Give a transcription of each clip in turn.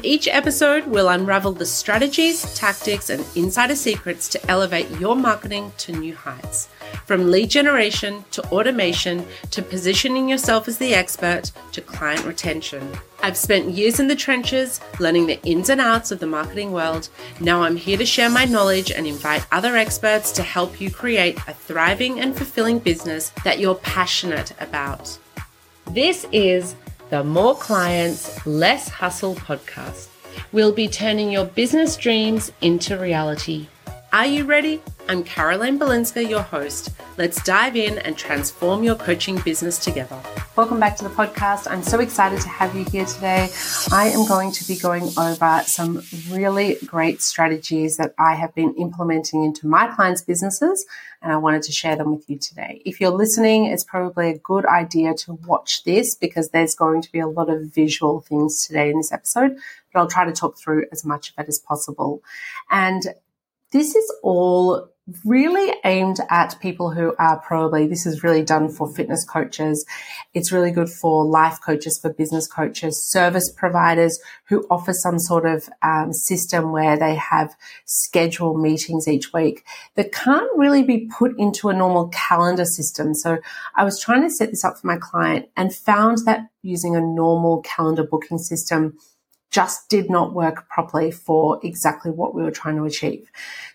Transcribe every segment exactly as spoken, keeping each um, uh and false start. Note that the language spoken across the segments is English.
In each episode, we'll unravel the strategies, tactics, and insider secrets to elevate your marketing to new heights. From lead generation to automation to positioning yourself as the expert to client retention. I've spent years in the trenches learning the ins and outs of the marketing world. Now I'm here to share my knowledge and invite other experts to help you create a thriving and fulfilling business that you're passionate about. This is the More Clients, Less Hustle podcast. We'll be turning your business dreams into reality. Are you ready? I'm Caroline Balinska, your host. Let's dive in and transform your coaching business together. Welcome back to the podcast. I'm so excited to have you here today. I am going to be going over some really great strategies that I have been implementing into my clients' businesses, and I wanted to share them with you today. If you're listening, it's probably a good idea to watch this because there's going to be a lot of visual things today in this episode, but I'll try to talk through as much of it as possible. And this is all really aimed at people who are probably, this is really done for fitness coaches. It's really good for life coaches, for business coaches, service providers who offer some sort of um, system where they have scheduled meetings each week that can't really be put into a normal calendar system. So I was trying to set this up for my client and found that using a normal calendar booking system just did not work properly for exactly what we were trying to achieve.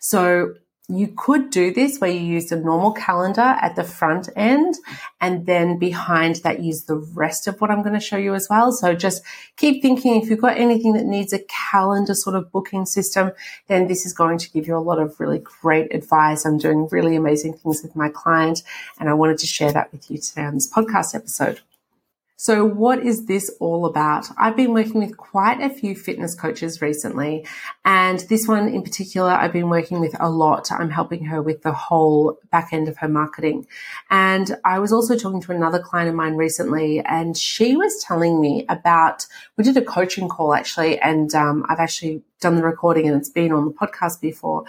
So you could do this where you use a normal calendar at the front end and then behind that use the rest of what I'm going to show you as well. So just keep thinking if you've got anything that needs a calendar sort of booking system, then this is going to give you a lot of really great advice. I'm doing really amazing things with my client and I wanted to share that with you today on this podcast episode. So what is this all about? I've been working with quite a few fitness coaches recently, and this one in particular I've been working with a lot. I'm helping her with the whole back end of her marketing. And I was also talking to another client of mine recently, and she was telling me about, we did a coaching call actually, and um, I've actually done the recording and it's been on the podcast before.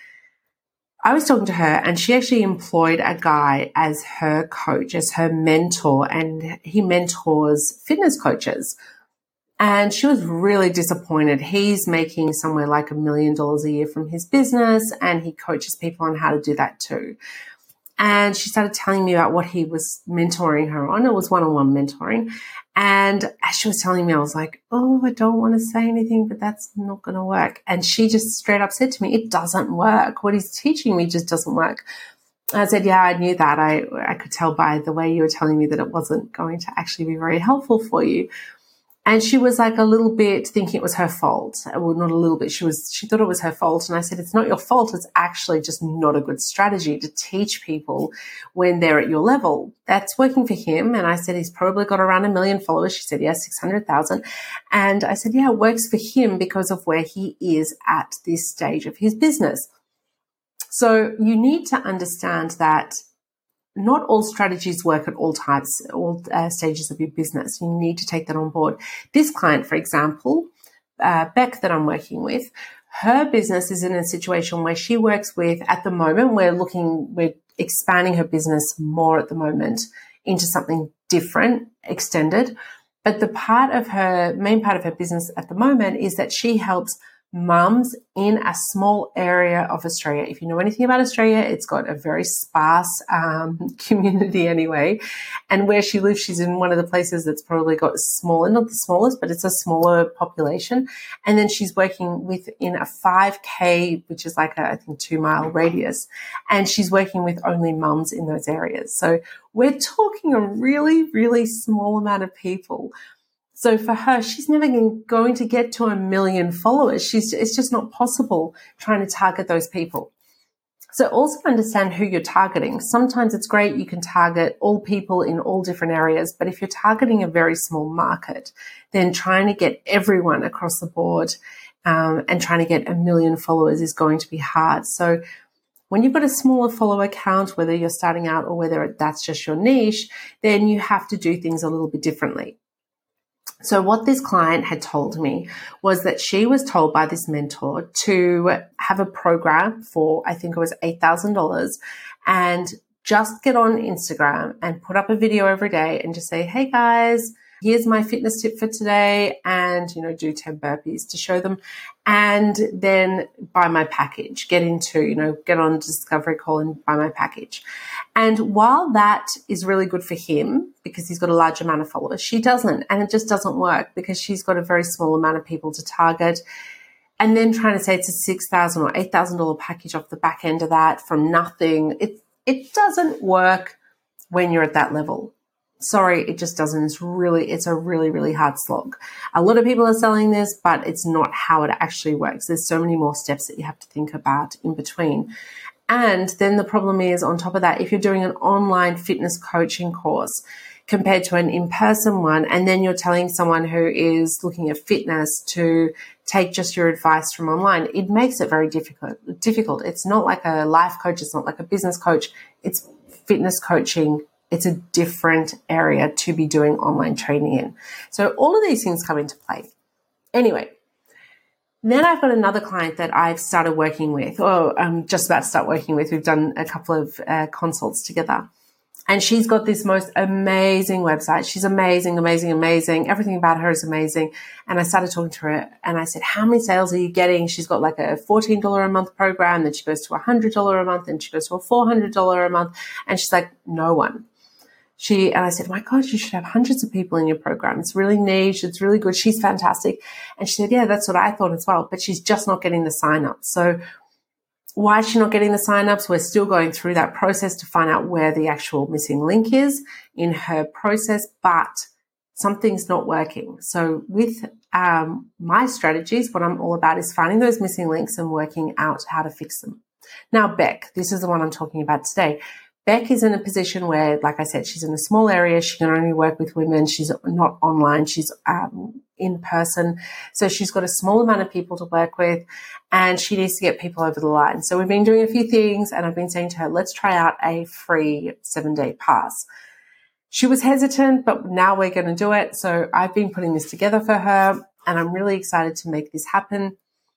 I was talking to her and she actually employed a guy as her coach, as her mentor, and he mentors fitness coaches. And she was really disappointed. He's making somewhere like a million dollars a year from his business and he coaches people on how to do that too. And she started telling me about what he was mentoring her on. It was one-on-one mentoring. And as she was telling me, I was like, oh, I don't want to say anything, but that's not going to work. And she just straight up said to me, it doesn't work. What he's teaching me just doesn't work. I said, yeah, I knew that. I, I could tell by the way you were telling me that it wasn't going to actually be very helpful for you. And she was like a little bit thinking it was her fault. Well, not a little bit. She was, she thought it was her fault. And I said, it's not your fault. It's actually just not a good strategy to teach people when they're at your level. That's working for him. And I said, he's probably got around a million followers. She said, yes, six hundred thousand. And I said, yeah, it works for him because of where he is at this stage of his business. So you need to understand that not all strategies work at all types, all uh, stages of your business. You need to take that on board. This client, for example, uh, Beck that I'm working with, her business is in a situation where she works with, at the moment, we're looking, we're expanding her business more at the moment into something different, extended. But the part of her, main part of her business at the moment is that she helps mums in a small area of Australia. If you know anything about Australia, it's got a very sparse um, community anyway. And where she lives, she's in one of the places that's probably got smaller, not the smallest, but it's a smaller population. And then she's working within a five K, which is like a, I think, two mile radius. And she's working with only mums in those areas. So we're talking a really, really small amount of people. So for her, she's never going to get to a million followers. She's, it's just not possible trying to target those people. So also understand who you're targeting. Sometimes it's great you can target all people in all different areas, but if you're targeting a very small market, then trying to get everyone across the board um, and trying to get a million followers is going to be hard. So when you've got a smaller follower count, whether you're starting out or whether that's just your niche, then you have to do things a little bit differently. So what this client had told me was that she was told by this mentor to have a program for, I think it was eight thousand dollars, and just get on Instagram and put up a video every day and just say, hey guys, here's my fitness tip for today, and, you know, do ten burpees to show them, and then buy my package, get into, you know, get on discovery call and buy my package. And while that is really good for him because he's got a large amount of followers, she doesn't, and it just doesn't work because she's got a very small amount of people to target. And then trying to say it's a six thousand dollars or eight thousand dollars package off the back end of that from nothing, it, it doesn't work when you're at that level. Sorry, it just doesn't. It's really, it's a really, really hard slog. A lot of people are selling this, but it's not how it actually works. There's so many more steps that you have to think about in between. And then the problem is, on top of that, if you're doing an online fitness coaching course compared to an in-person one, and then you're telling someone who is looking at fitness to take just your advice from online, it makes it very difficult. Difficult. It's not like a life coach. It's not like a business coach. It's fitness coaching. It's a different area to be doing online training in. So all of these things come into play. Anyway, then I've got another client that I've started working with, or I'm just about to start working with. We've done a couple of uh, consults together. And she's got this most amazing website. She's amazing, amazing, amazing. Everything about her is amazing. And I started talking to her and I said, how many sales are you getting? She's got like a fourteen dollars a month program. Then she goes to one hundred dollars a month. And she goes to a four hundred dollars a month. And she's like, no one. She, and I said, my God, you should have hundreds of people in your program. It's really niche. It's really good. She's fantastic. And she said, yeah, that's what I thought as well. But she's just not getting the signups. So why is she not getting the signups? We're still going through that process to find out where the actual missing link is in her process, but something's not working. So with um, my strategies, what I'm all about is finding those missing links and working out how to fix them. Now, Beck, this is the one I'm talking about today. Beck is in a position where, like I said, she's in a small area. She can only work with women. She's not online. She's um, in person. So she's got a small amount of people to work with, and she needs to get people over the line. So we've been doing a few things, and I've been saying to her, let's try out a free seven-day pass. She was hesitant, but now we're going to do it. So I've been putting this together for her, and I'm really excited to make this happen.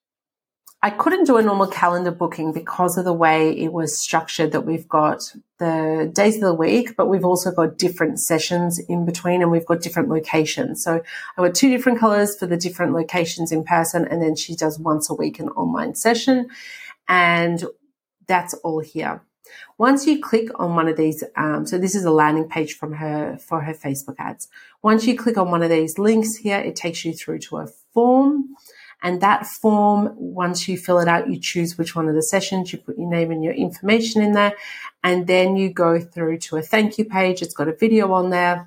I couldn't do a normal calendar booking because of the way it was structured, that we've got the days of the week, but we've also got different sessions in between, and we've got different locations. So I've got two different colors for the different locations in person, and then she does once a week an online session, and that's all here. Once you click on one of these, um, so this is a landing page from her for her Facebook ads. Once you click on one of these links here, it takes you through to a form. And that form, once you fill it out, you choose which one of the sessions, you put your name and your information in there, and then you go through to a thank you page. It's got a video on there,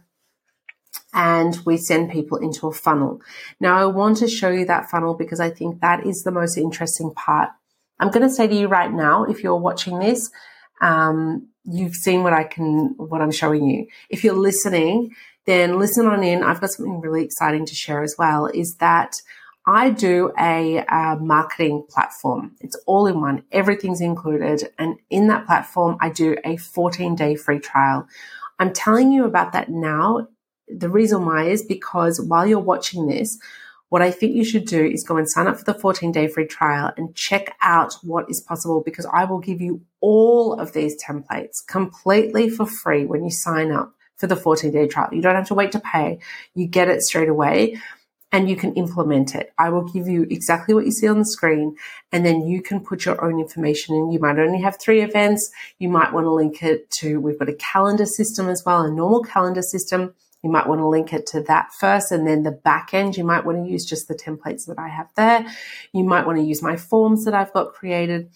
and we send people into a funnel. Now, I want to show you that funnel because I think that is the most interesting part. I'm going to say to you right now, if you're watching this, um, you've seen what I can, what I'm showing you. If you're listening, then listen on in. I've got something really exciting to share as well, is that I do a, a marketing platform. It's all in one. Everything's included. And in that platform, I do a fourteen-day free trial. I'm telling you about that now. The reason why is because while you're watching this, what I think you should do is go and sign up for the fourteen-day free trial and check out what is possible, because I will give you all of these templates completely for free when you sign up for the fourteen-day trial. You don't have to wait to pay. You get it straight away. And you can implement it. I will give you exactly what you see on the screen, and then you can put your own information in. You might only have three events. You might want to link it to, we've got a calendar system as well, a normal calendar system. You might want to link it to that first, and then the back end, you might want to use just the templates that I have there. You might want to use my forms that I've got created.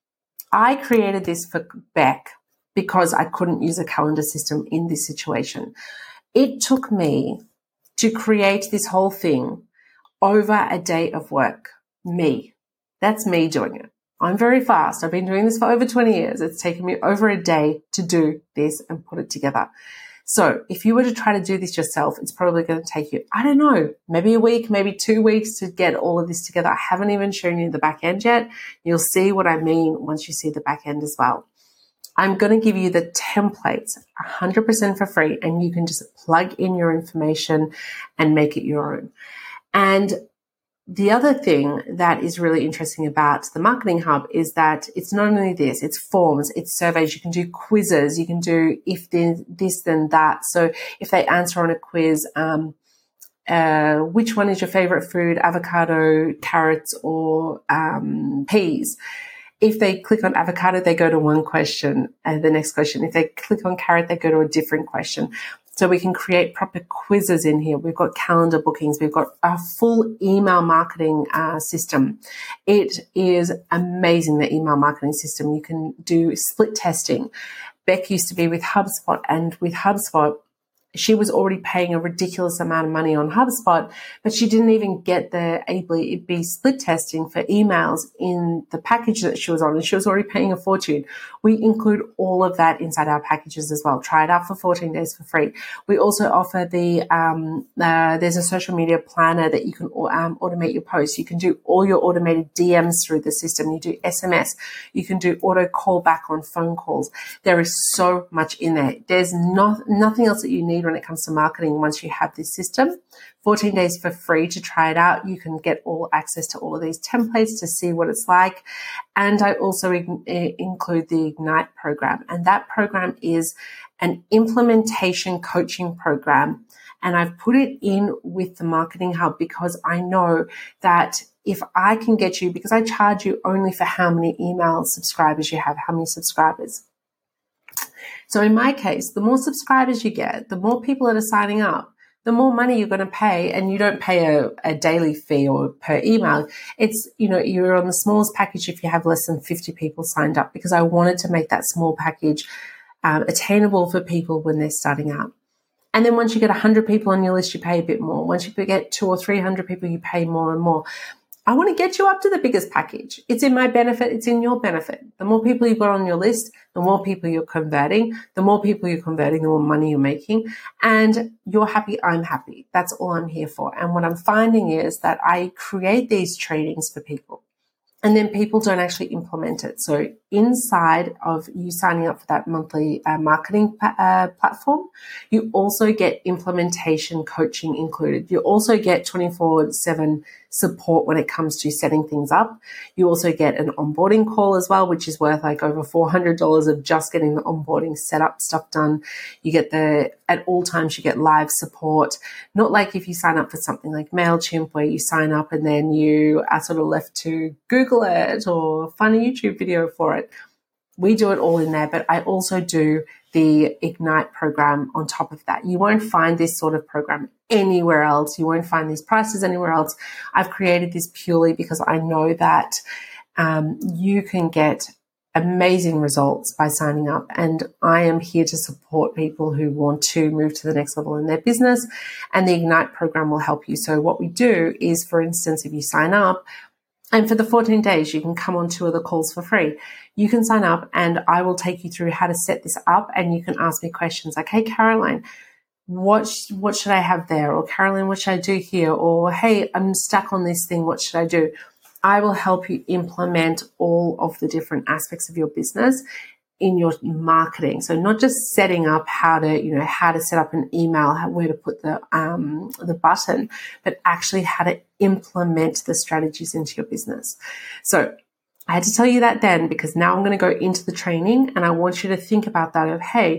I created this for Beck because I couldn't use a calendar system in this situation. It took me to create this whole thing over a day of work. Me. That's me doing it. I'm very fast. I've been doing this for over twenty years. It's taken me over a day to do this and put it together. So if you were to try to do this yourself, it's probably going to take you, I don't know, maybe a week, maybe two weeks to get all of this together. I haven't even shown you the back end yet. You'll see what I mean once you see the back end as well. I'm going to give you the templates one hundred percent for free, and you can just plug in your information and make it your own. And the other thing that is really interesting about the Marketing Hub is that it's not only this, it's forms, it's surveys. You can do quizzes. You can do if then this, then that. So if they answer on a quiz, um, uh, which one is your favorite food, avocado, carrots, or um, peas? If they click on avocado, they go to one question and the next question. If they click on carrot, they go to a different question. So we can create proper quizzes in here. We've got calendar bookings. We've got a full email marketing uh, system. It is amazing, the email marketing system. You can do split testing. Beck used to be with HubSpot, and with HubSpot, she was already paying a ridiculous amount of money on HubSpot, but she didn't even get the A B split testing for emails in the package that she was on, and she was already paying a fortune. We include all of that inside our packages as well. Try it out for fourteen days for free. We also offer the, um, uh, there's a social media planner that you can um, automate your posts. You can do all your automated D Ms through the system. You do S M S. You can do auto callback on phone calls. There is so much in there. There's not, nothing else that you need when it comes to marketing once you have this system. fourteen days for free to try it out. You can get all access to all of these templates to see what it's like. And I also in, include the Ignite program. And that program is an implementation coaching program. And I've put it in with the Marketing Hub because I know that if I can get you, because I charge you only for how many email subscribers you have, how many subscribers. So in my case, the more subscribers you get, the more people that are signing up, the more money you're going to pay, and you don't pay a, a daily fee or per email. It's, you know, you're on the smallest package if you have less than fifty people signed up, because I wanted to make that small package um, attainable for people when they're starting out. And then once you get one hundred people on your list, you pay a bit more. Once you get two or three hundred people, you pay more and more. I want to get you up to the biggest package. It's in my benefit. It's in your benefit. The more people you've got on your list, the more people you're converting. The more people you're converting, the more money you're making. And you're happy, I'm happy. That's all I'm here for. And what I'm finding is that I create these trainings for people, and then people don't actually implement it. So inside of you signing up for that monthly uh, marketing uh, platform, you also get implementation coaching included. You also get twenty-four seven support when it comes to setting things up. You also get an onboarding call as well, which is worth like over four hundred dollars of just getting the onboarding setup stuff done. You get the, at all times, you get live support. Not like if you sign up for something like MailChimp, where you sign up and then you are sort of left to Google it or find a YouTube video for it. We do it all in there, but I also do the Ignite program on top of that. You won't find this sort of program anywhere else. You won't find these prices anywhere else. I've created this purely because I know that um, you can get amazing results by signing up. And I am here to support people who want to move to the next level in their business. And the Ignite program will help you. So what we do is, for instance, if you sign up, and for the fourteen days, you can come on two of the calls for free. You can sign up and I will take you through how to set this up, and you can ask me questions like, hey, Caroline, what, sh- what should I have there? Or Caroline, what should I do here? Or, hey, I'm stuck on this thing. What should I do? I will help you implement all of the different aspects of your business in your marketing. So not just setting up how to, you know, how to set up an email, how, where to put the um, the button, but actually how to implement the strategies into your business. So I had to tell you that then, because now I'm going to go into the training, and I want you to think about that of, hey,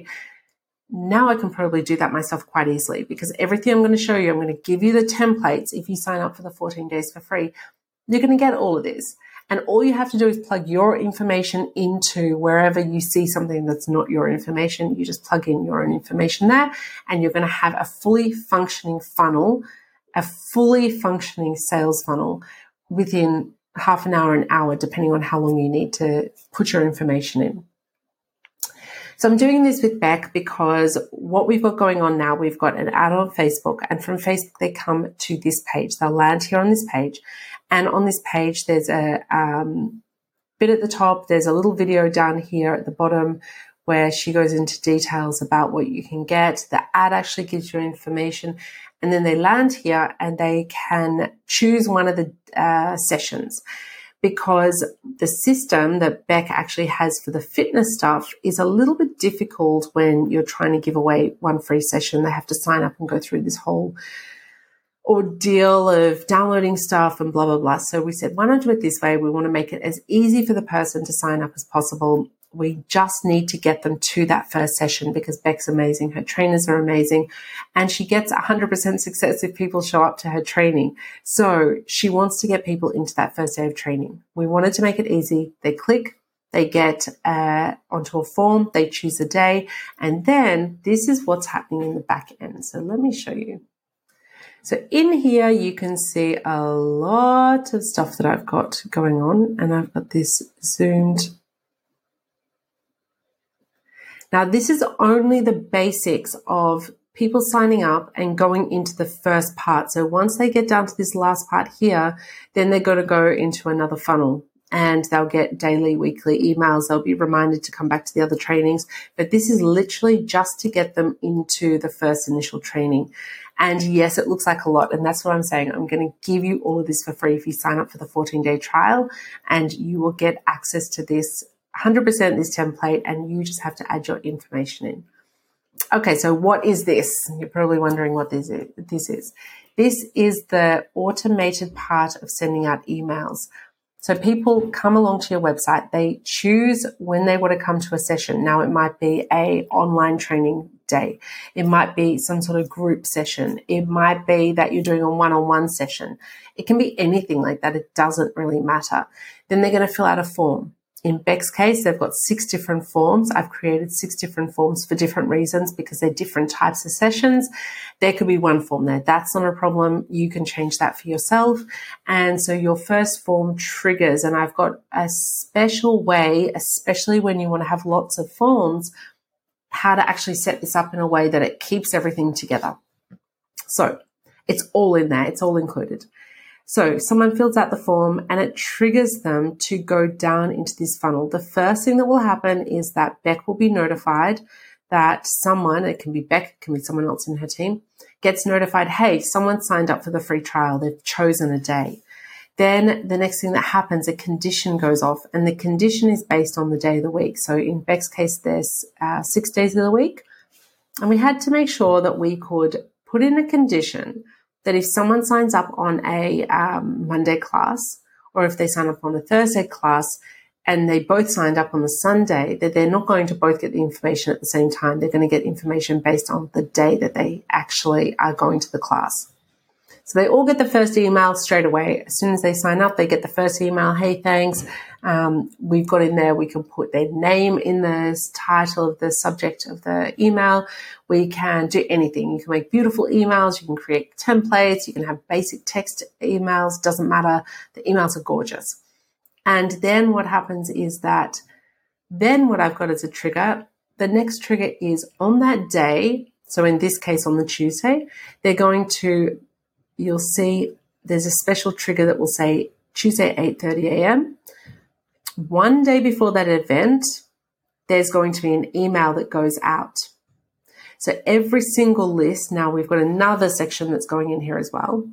now I can probably do that myself quite easily, because everything I'm going to show you, I'm going to give you the templates. If you sign up for the fourteen days for free, you're going to get all of this. And all you have to do is plug your information into wherever you see something that's not your information. You just plug in your own information there, and you're going to have a fully functioning funnel, a fully functioning sales funnel within half an hour, an hour, depending on how long you need to put your information in. So I'm doing this with Beck because what we've got going on now, we've got an ad on Facebook, and from Facebook, they come to this page. They'll land here on this page. And on this page, there's a um, bit at the top. There's a little video down here at the bottom where she goes into details about what you can get. The ad actually gives you information. And then they land here and they can choose one of the uh, sessions, because the system that Beck actually has for the fitness stuff is a little bit difficult when you're trying to give away one free session. They have to sign up and go through this whole ordeal of downloading stuff and blah, blah, blah. So we said, why not do it this way? We want to make it as easy for the person to sign up as possible. We just need to get them to that first session because Beck's amazing. Her trainers are amazing. And she gets one hundred percent success if people show up to her training. So she wants to get people into that first day of training. We wanted to make it easy. They click, they get uh, onto a form, they choose a day, and then this is what's happening in the back end. So let me show you. So in here, you can see a lot of stuff that I've got going on, and I've got this zoomed. Now, this is only the basics of people signing up and going into the first part. So once they get down to this last part here, then they're going to go into another funnel and they'll get daily, weekly emails. They'll be reminded to come back to the other trainings. But this is literally just to get them into the first initial training. And yes, it looks like a lot. And that's what I'm saying. I'm going to give you all of this for free if you sign up for the fourteen-day trial, and you will get access to this one hundred percent this template, and you just have to add your information in. Okay, so what is this? You're probably wondering what this is. This is, this is the automated part of sending out emails. So people come along to your website, they choose when they want to come to a session. Now it might be a online training day. It might be some sort of group session. It might be that you're doing a one-on-one session. It can be anything like that. It doesn't really matter. Then they're going to fill out a form. In Beck's case, they've got six different forms. I've created six different forms for different reasons because they're different types of sessions. There could be one form there. That's not a problem. You can change that for yourself. And so your first form triggers, and I've got a special way, especially when you want to have lots of forms, how to actually set this up in a way that it keeps everything together. So it's all in there. It's all included. So someone fills out the form and it triggers them to go down into this funnel. The first thing that will happen is that Beck will be notified that someone, it can be Beck, it can be someone else in her team, gets notified, hey, someone signed up for the free trial. They've chosen a day. Then the next thing that happens, a condition goes off, and the condition is based on the day of the week. So in Beck's case, there's uh, six days of the week. And we had to make sure that we could put in a condition that if someone signs up on a um, Monday class, or if they sign up on a Thursday class, and they both signed up on the Sunday, that they're not going to both get the information at the same time. They're going to get information based on the day that they actually are going to the class. So they all get the first email straight away. As soon as they sign up, they get the first email, hey, thanks. Um, we've got in there, we can put their name in the title of the subject of the email. We can do anything. You can make beautiful emails. You can create templates. You can have basic text emails. Doesn't matter. The emails are gorgeous. And then what happens is that then what I've got as a trigger, the next trigger is on that day. So in this case, on the Tuesday, they're going to, you'll see there's a special trigger that will say Tuesday, eight thirty a.m. One day before that event, there's going to be an email that goes out. So every single list, now we've got another section that's going in here as well.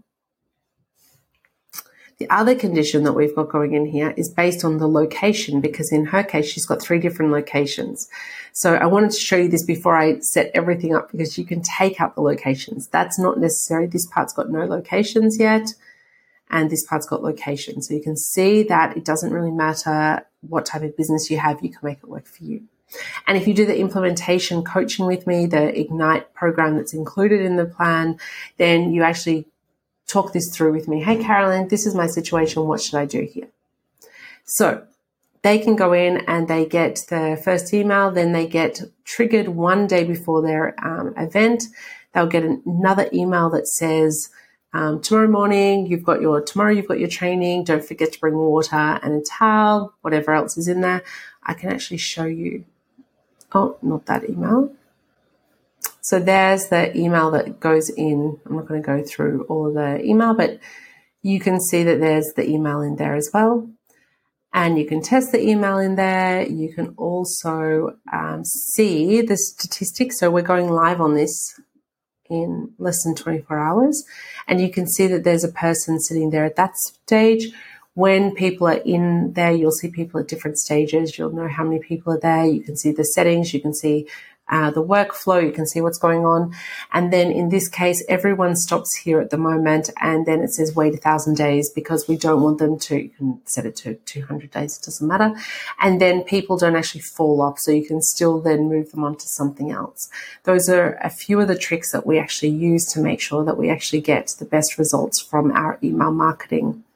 The other condition that we've got going in here is based on the location, because in her case, she's got three different locations. So I wanted to show you this before I set everything up, because you can take out the locations. That's not necessary. This part's got no locations yet, and this part's got locations. So you can see that it doesn't really matter what type of business you have. You can make it work for you. And if you do the implementation coaching with me, the Ignite program that's included in the plan, then you actually talk this through with me. Hey, Carolyn, this is my situation. What should I do here? So they can go in and they get the first email. Then they get triggered one day before their um, event. They'll get another email that says, um, tomorrow morning, you've got your, tomorrow you've got your training. Don't forget to bring water and a towel, whatever else is in there. I can actually show you. Oh, not that email. So there's the email that goes in. I'm not going to go through all of the email, but you can see that there's the email in there as well. And you can test the email in there. You can also um, see the statistics. So we're going live on this in less than twenty-four hours. And you can see that there's a person sitting there at that stage. When people are in there, you'll see people at different stages. You'll know how many people are there. You can see the settings. You can see uh, the workflow. You can see what's going on. And then in this case, everyone stops here at the moment. And then it says wait a thousand days because we don't want them to, you can set it to two hundred days, it doesn't matter. And then people don't actually fall off. So you can still then move them on to something else. Those are a few of the tricks that we actually use to make sure that we actually get the best results from our email marketing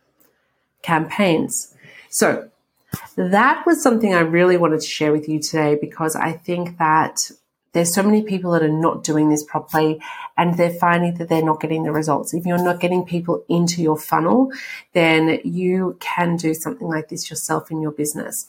campaigns. So that was something I really wanted to share with you today because I think that there's so many people that are not doing this properly and they're finding that they're not getting the results. If you're not getting people into your funnel, then you can do something like this yourself in your business.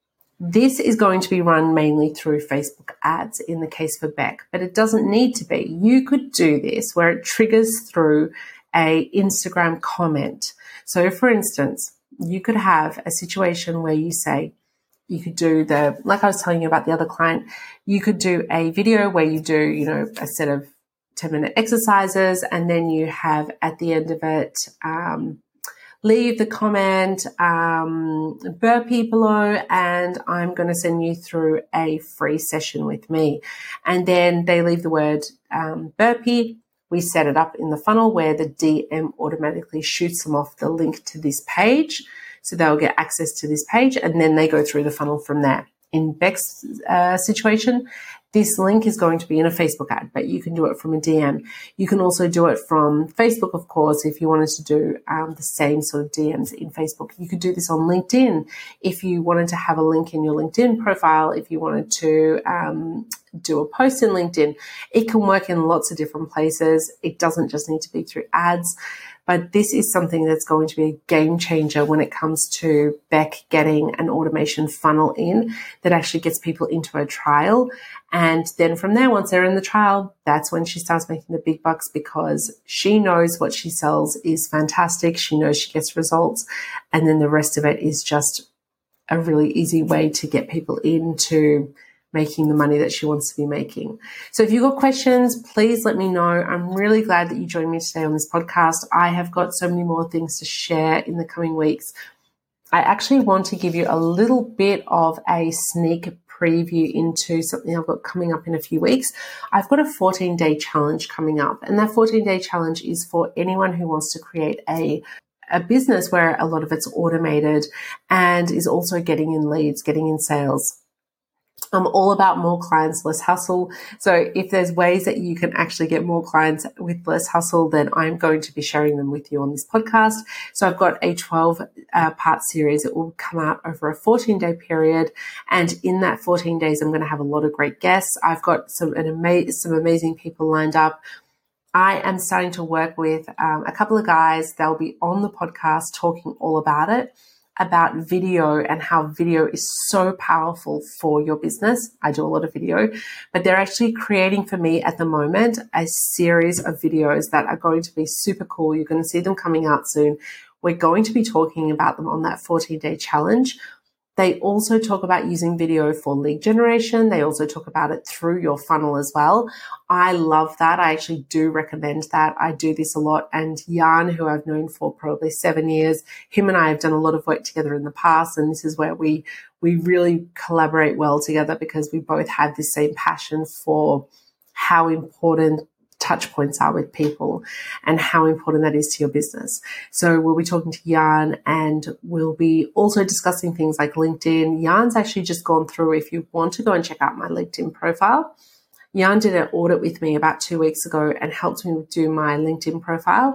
This is going to be run mainly through Facebook ads in the case for Beck, but it doesn't need to be. You could do this where it triggers through a Instagram comment. So for instance, you could have a situation where you say, you could do the, like I was telling you about the other client, you could do a video where you do, you know, a set of ten minute exercises, and then you have at the end of it, um, leave the comment, um, burpee below, and I'm going to send you through a free session with me. And then they leave the word um, burpee. We set it up in the funnel where the D M automatically shoots them off the link to this page. So they'll get access to this page and then they go through the funnel from there. In Beck's uh, situation, this link is going to be in a Facebook ad, but you can do it from a D M. You can also do it from Facebook, of course, if you wanted to do um, the same sort of D Ms in Facebook. You could do this on LinkedIn if you wanted to have a link in your LinkedIn profile, if you wanted to um, do a post in LinkedIn. It can work in lots of different places. It doesn't just need to be through ads. But this is something that's going to be a game changer when it comes to Beck getting an automation funnel in that actually gets people into a trial. And then from there, once they're in the trial, that's when she starts making the big bucks because she knows what she sells is fantastic. She knows she gets results. And then the rest of it is just a really easy way to get people into making the money that she wants to be making. So if you've got questions, please let me know. I'm really glad that you joined me today on this podcast. I have got so many more things to share in the coming weeks. I actually want to give you a little bit of a sneak preview into something I've got coming up in a few weeks. I've got a fourteen day challenge coming up, and that fourteen day challenge is for anyone who wants to create a a business where a lot of it's automated and is also getting in leads, getting in sales. I'm all about more clients, less hustle. So if there's ways that you can actually get more clients with less hustle, then I'm going to be sharing them with you on this podcast. So I've got a twelve uh, part series that will come out over a fourteen day period. And in that fourteen days, I'm going to have a lot of great guests. I've got some, an ama- some amazing people lined up. I am starting to work with um, a couple of guys. They'll be on the podcast talking all about it, about video and how video is so powerful for your business. I do a lot of video, but they're actually creating for me at the moment a series of videos that are going to be super cool. You're going to see them coming out soon. We're going to be talking about them on that fourteen day challenge. They also talk about using video for lead generation. They also talk about it through your funnel as well. I love that. I actually do recommend that. I do this a lot. And Jan, who I've known for probably seven years, him and I have done a lot of work together in the past. And this is where we, we really collaborate well together because we both have the same passion for how important touch points are with people and how important that is to your business. So we'll be talking to Jan and we'll be also discussing things like LinkedIn. Jan's actually just gone through, if you want to go and check out my LinkedIn profile, Jan did an audit with me about two weeks ago and helped me do my LinkedIn profile.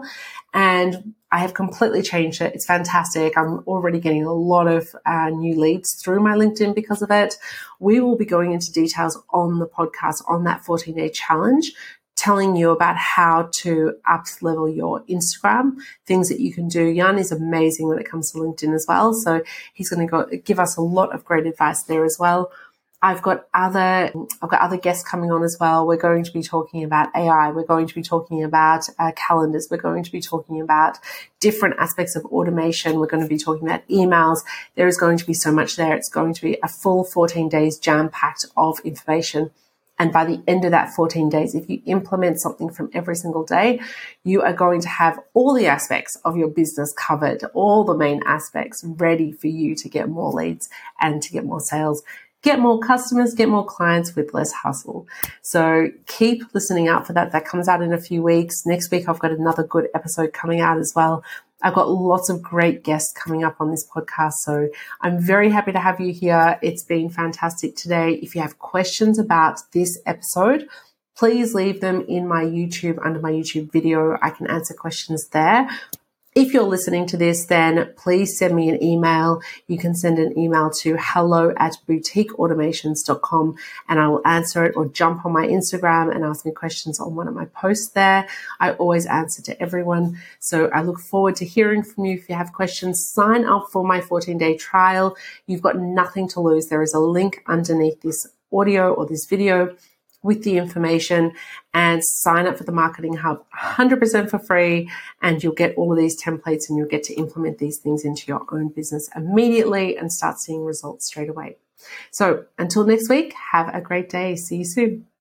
And I have completely changed it. It's fantastic. I'm already getting a lot of uh, new leads through my LinkedIn because of it. We will be going into details on the podcast on that fourteen day challenge, telling you about how to up level your Instagram, things that you can do. Jan is amazing when it comes to LinkedIn as well. So he's going to go give us a lot of great advice there as well. I've got other, I've got other guests coming on as well. We're going to be talking about A I. We're going to be talking about uh, calendars. We're going to be talking about different aspects of automation. We're going to be talking about emails. There is going to be so much there. It's going to be a full fourteen days jam-packed of information. And by the end of that fourteen days, if you implement something from every single day, you are going to have all the aspects of your business covered, all the main aspects ready for you to get more leads and to get more sales. get more customers, get more clients with less hustle. So keep listening out for that. That comes out in a few weeks. Next week, I've got another good episode coming out as well. I've got lots of great guests coming up on this podcast. So I'm very happy to have you here. It's been fantastic today. If you have questions about this episode, please leave them in my YouTube, under my YouTube video. I can answer questions there. If you're listening to this, then please send me an email. You can send an email to hello at boutique automations dot com and I will answer it, or jump on my Instagram and ask me questions on one of my posts there. I always answer to everyone. So I look forward to hearing from you. If you have questions, sign up for my fourteen-day trial. You've got nothing to lose. There is a link underneath this audio or this video with the information, and sign up for the Marketing Hub one hundred percent for free, and you'll get all of these templates and you'll get to implement these things into your own business immediately and start seeing results straight away. So until next week, have a great day. See you soon.